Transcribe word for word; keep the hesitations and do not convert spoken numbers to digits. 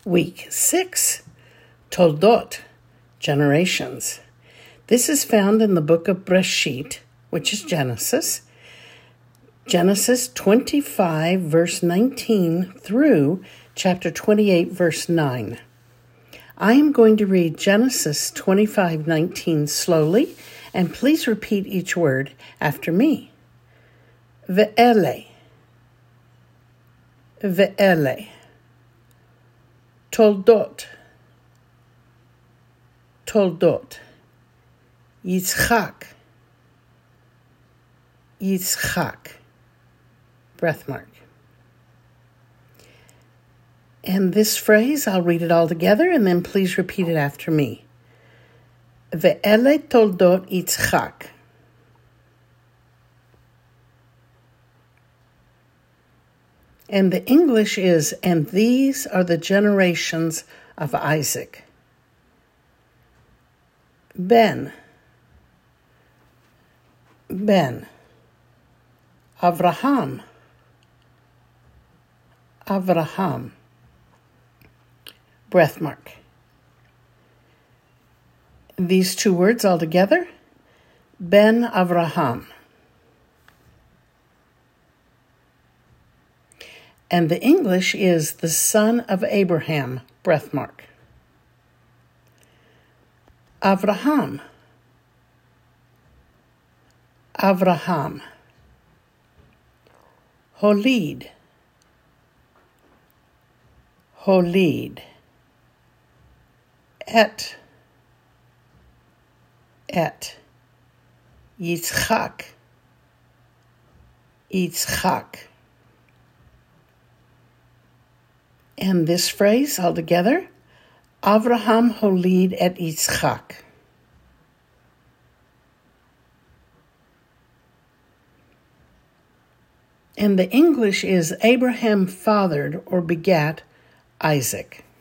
Week six, Toldot, generations. This is found in the book of Breshit, which is Genesis, Genesis twenty-five, verse nineteen through chapter twenty-eight, verse nine. I am going to read Genesis twenty-five nineteen slowly, and please repeat each word after me. Ve'ele, ve'ele, Toldot, Toldot, Yitzchak, Yitzchak, breath mark. And this phrase, I'll read it all together, and then please repeat it after me. Ve'ele toldot Yitzchak. And the English is, and these are the generations of Isaac. Ben, Ben, Avraham, Avraham, breath mark. These two words all together, Ben Avraham. And the English is the son of Abraham, breath mark. Avraham, Avraham. Holid, Holid. Et, Et. Yitzchak, Yitzchak. And this phrase all together, Avraham holid et Yitzchak. And the English is Abraham fathered or begat Isaac.